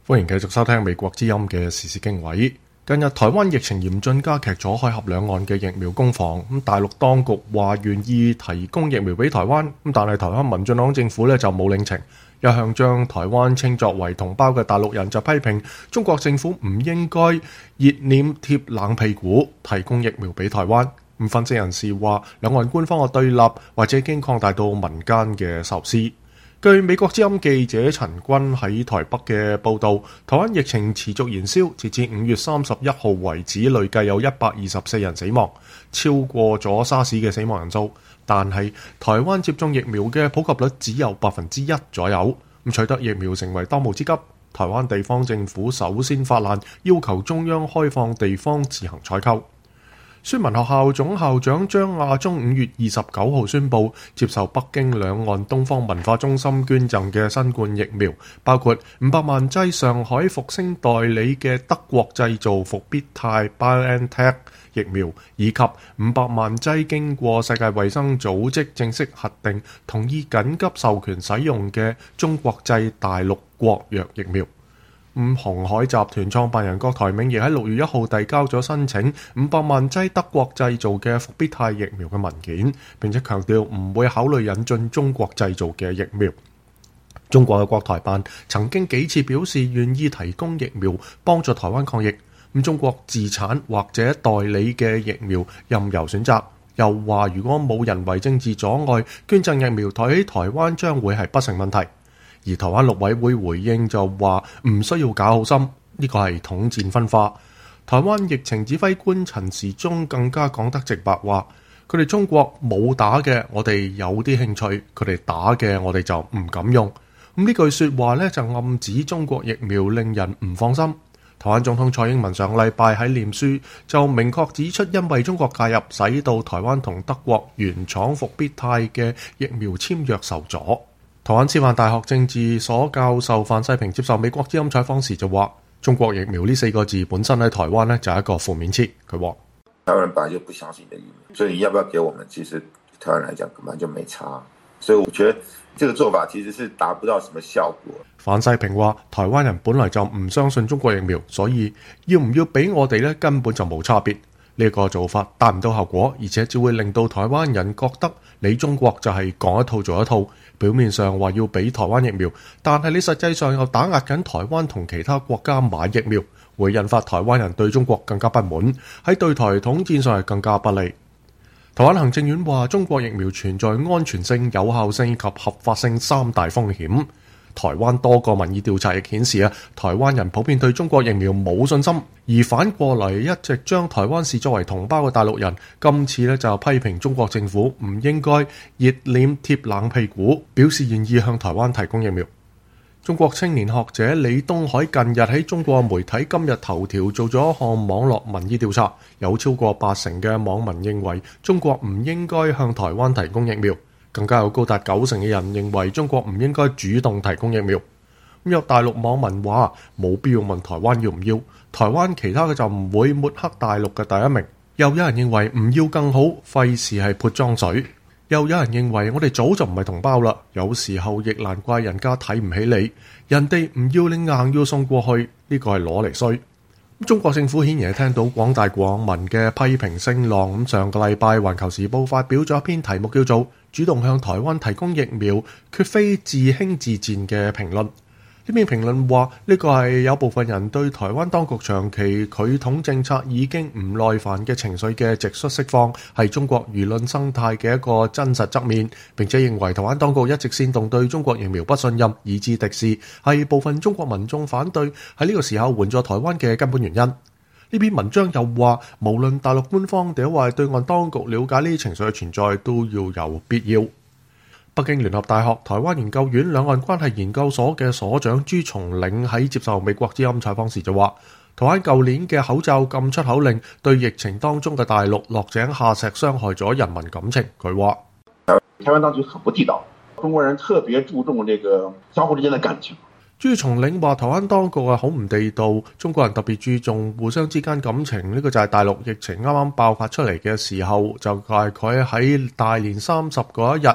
歡迎繼續收聽美國之音嘅時事經緯。近日台灣疫情嚴峻，加劇咗海峽兩岸嘅疫苗攻防。大陸當局話願意提供疫苗俾台灣，但係台灣民進黨政府就冇領情。一向將台灣稱作為同胞嘅大陸人就批評中國政府唔應該熱臉貼冷屁股，提供疫苗俾台灣。分析人士話，兩岸官方嘅對立或者已經擴大到民間嘅仇視。據美國之音記者陳君喺台北嘅報導，台灣疫情持續延燒，截至5月31號為止，累計有124人死亡，超過咗沙士嘅死亡人數。但係台灣接種疫苗嘅普及率只有1%左右，取得疫苗成為當務之急。台灣地方政府首先發難，要求中央開放地方自行採購。孫文學校總校長張亞中5月29號宣布接受北京兩岸東方文化中心捐贈嘅新冠疫苗，包括500萬劑上海復星代理嘅德國製造復必泰 BioNTech 疫苗，以及500萬劑經過世界衛生組織正式核定同意緊急授權使用嘅中國製大陸國藥疫苗。鴻海集團創辦人郭台銘亦喺6月1號遞交咗申請500萬劑德國製造嘅復必泰疫苗嘅文件，並且強調唔會考慮引進中國製造嘅疫苗。中國嘅國台辦曾經幾次表示願意提供疫苗幫助台灣抗疫，中國自產或者代理嘅疫苗任由選擇，又話如果冇人為政治阻礙，捐贈疫苗喺台灣將會係不成問題。而台灣陸委會回應就話唔需要搞好心，呢個係統戰分化。台灣疫情指揮官陳時中更加講得直白，話佢哋中國冇打嘅，我哋有啲興趣；佢哋打嘅，我哋就唔敢用。呢句說話呢，就暗指中國疫苗令人唔放心。台灣總統蔡英文上禮拜喺臉書就明確指出，因為中國介入，使到台灣同德國原廠復必泰嘅疫苗簽約受阻。台灣師範大學政治所教授范世平接受美國之音採訪時就話，中國疫苗呢4個字本身喺台灣呢就係一個負面詞。佢話台灣人本來就不相信的疫苗，所以你要不要給我們，其實台灣來講根本就沒差。所以我覺得這個做法其實是達不到什麼效果。 范世平話，台灣人本來就唔相信中國疫苗，所以要唔要俾我哋呢根本就冇差別。呢個做法達唔到效果，而且只會令到台灣人覺得你中國就係講一套做一套，表面上話要俾台灣疫苗，但係你實際上又打壓緊台灣同其他國家買疫苗，會引發台灣人對中國更加不滿，喺對台統戰上係更加不利。台灣行政院話，中國疫苗存在安全性、有效性及合法性3大風險。台灣多個民意調查亦顯示台灣人普遍對中國疫苗冇信心，而反過嚟一直將台灣視作為同胞嘅大陸人，今次就批評中國政府唔應該熱臉貼冷屁股，表示願意向台灣提供疫苗。中國青年學者李東海近日喺中國媒體今日頭條做咗一項網絡民意調查，有超過80%嘅網民認為中國唔應該向台灣提供疫苗。更加有高達90%嘅人認為中國唔應該主動提供疫苗。有大陸網民話冇必要問台灣要唔要，台灣其他嘅就唔會抹黑大陸嘅第一名。又有人認為唔要更好，費事係潑髒水。又有人認為我哋早就唔係同胞啦，有時候亦難怪人家睇唔起你，人哋唔要你硬要送過去，呢個係攞嚟衰。中國政府顯然係聽到廣大網民嘅批評聲浪，上個禮拜《環球時報》發表咗一篇題目叫做主動向台灣提供疫苗，絕非自輕自賤嘅評論。呢篇評論話呢個係有部分人對台灣當局長期拒統政策已經唔耐煩嘅情緒嘅直率釋放，係中國輿論生態嘅一個真實側面，並且認為台灣當局一直煽動對中國疫苗不信任，以致敵視，係部分中國民眾反對喺呢個時候援助台灣嘅根本原因。呢篇文章又話，無論大陸官方定係對岸當局了解呢啲情緒嘅存在，都要有必要。北京聯合大學台灣研究院兩岸關係研究所嘅所長朱松嶺喺接受美國之音採訪時就話，台灣舊年嘅口罩禁出口令對疫情當中嘅大陸落井下石，傷害咗人民感情。佢話台灣當局很不地道，中國人特別注重這個相互之間的感情。 朱松嶺話台灣當局好唔地道，中國人特別注重互相之間感情，呢個就係大陸疫情啱啱爆發出嚟嘅時候，就大概喺大年30嗰一日，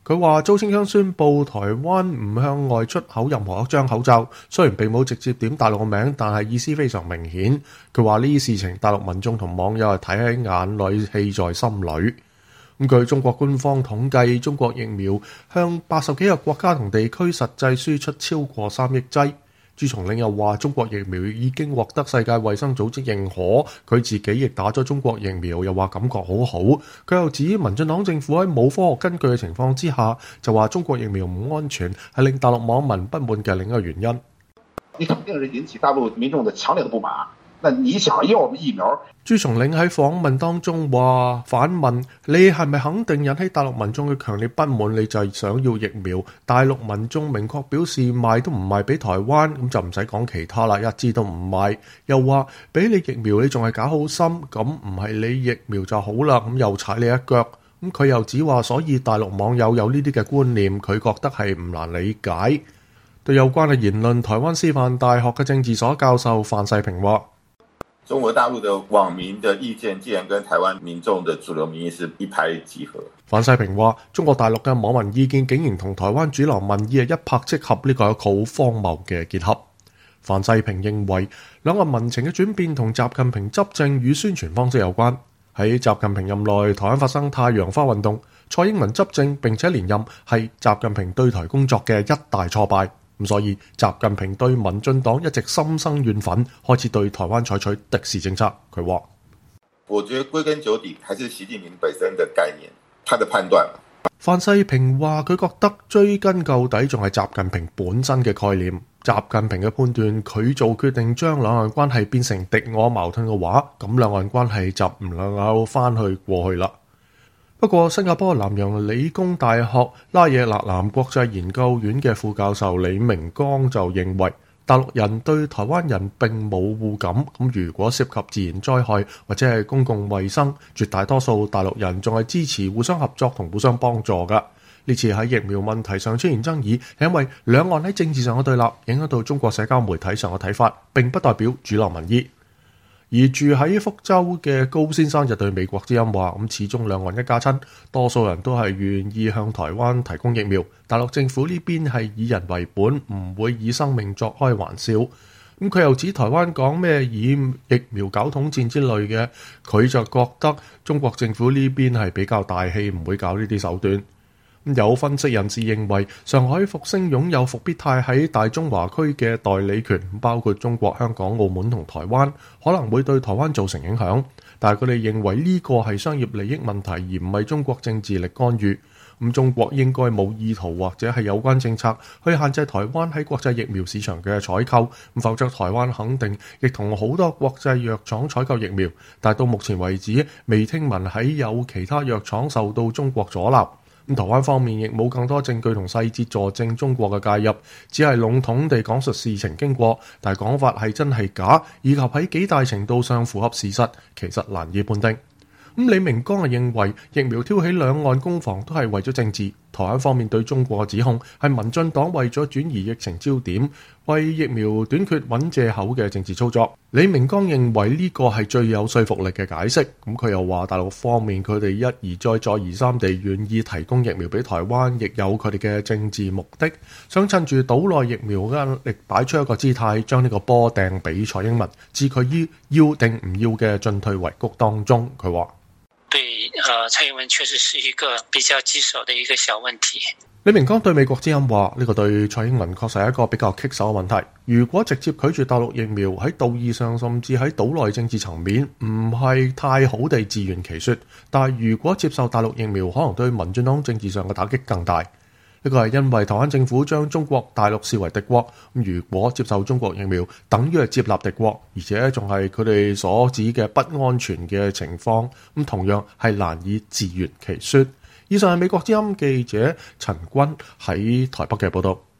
佢話周清香宣布台灣唔向外出口任何一張口罩，雖然並冇直接點大陸嘅名，但係意思非常明顯。佢話呢啲事情大陸民眾同網友係睇喺眼裏，氣在心裏。據中國官方統計，中國疫苗向80幾個國家同地區實際輸出超過3億劑。朱松嶺又話，中國疫苗已經獲得世界衛生組織認可，佢自己亦打咗中國疫苗，又話感覺好好。佢又指民進黨政府喺冇科學根據嘅情況之下，就話中國疫苗唔安全，係令大陸網民不滿嘅另一個原因。 你肯定是引起大陸民眾的強烈的不滿。那你想要疫苗？ 朱松嶺喺訪問當中話，反問你係咪肯定引起大陸民眾嘅強烈不滿？你就係想要疫苗？大陸民眾明確表示賣都唔賣俾台灣，咁就唔使講其他啦，一支都唔賣。又話俾你疫苗，你仲係搞好心，咁唔係你疫苗就好啦，咁又踩你一腳。咁佢又指話，所以大陸網友有呢啲嘅觀念，佢覺得係唔難理解。對有關嘅言論，台灣師範大學嘅政治所教授范世平話： 中國大陸的網民的意見，既然跟台灣民眾的主流民意是一拍即合。 范世平話：中國大陸嘅網民意見竟然同台灣主流民意係一拍即合，呢個係一個好荒謬嘅結合。范世平認為，兩岸民情嘅轉變同習近平執政與宣傳方式有關。喺習近平任內，台灣發生太陽花運動，蔡英文執政並且連任，係習近平對台工作嘅一大挫敗。咁所以習近平對民進黨一直心生怨憤，開始對台灣採取敵視政策。佢話： 我覺得歸根究底，還是習近平本身的概念，他的判斷。 范世平話：佢覺得追根究底仲係習近平本身嘅概念。習近平嘅判斷，佢做決定將兩岸關係變成敵我矛盾嘅話，咁兩岸關係就唔能夠翻去過去啦。不過，新加坡南洋理工大學拉惹勒南國際研究院嘅副教授李明光就認為，大陸人對台灣人並冇互感，咁如果涉及自然災害或者係公共衛生，絕大多數大陸人仲係支持互相合作同互相幫助㗎。呢次喺疫苗問題上出現爭議，係因為兩岸喺政治上嘅對立，影響到中國社交媒體上嘅睇法，並不代表主流民意。而住喺福州嘅高先生就對美國之音話：咁始終兩岸一家親，多數人都係願意向台灣提供疫苗。大陸政府呢邊係以人為本，唔會以生命作開玩笑。咁佢又指台灣講咩以疫苗搞統戰之類嘅，佢就覺得中國政府呢邊係比較大氣，唔會搞呢啲手段。有分析人士認為，上海復星擁有復必泰喺大中華區嘅代理權，包括中國、香港、澳門同台灣，可能會對台灣造成影響。但係佢哋認為呢個係商業利益問題，而唔係中國政治力干預。咁中國應該冇意圖或者係有關政策去限制台灣喺國際疫苗市場嘅採購，否則台灣肯定亦同好多國際藥廠採購疫苗。但係到目前為止，未聽聞喺有其他藥廠受到中國阻撓。台灣方面亦冇更多證據同細節佐證中國嘅介入，只係籠統地講述事情經過，但係講法係真係假，以及喺幾大程度上符合事實，其實難以判定。李明光認為疫苗挑起兩岸攻防都係為咗政治。台灣方面對中國嘅指控係民進黨為咗轉移疫情焦點，為疫苗短缺揾藉口嘅政治操作。李明光認為呢個係最有說服力嘅解釋。佢又話大陸方面佢哋一而再再而三地願意提供疫苗俾台灣，亦有佢哋嘅政治目的，想趁住島內疫苗嘅壓力擺出一個姿態，將呢個波掟俾蔡英文，置佢於要定唔要嘅進退維谷當中。佢話： 對，蔡英文確實是一個比較棘手的一個小問題。 李明光對美國之音話：呢個對蔡英文確實係一個比較棘手嘅問題。如果直接拒絕大陸疫苗，喺道義上甚至喺島內政治層面唔係太好地自圓其說，但係如果接受大陸疫苗，可能對民進黨政治上嘅打擊更大。呢個係因為台灣政府將中國大陸視為敵國，如果接受中國疫苗，等於係接納敵國，而且仲係佢哋所指嘅不安全嘅情況，同樣係難以自圓其說。以上係美國之音記者陳君喺台北嘅報道。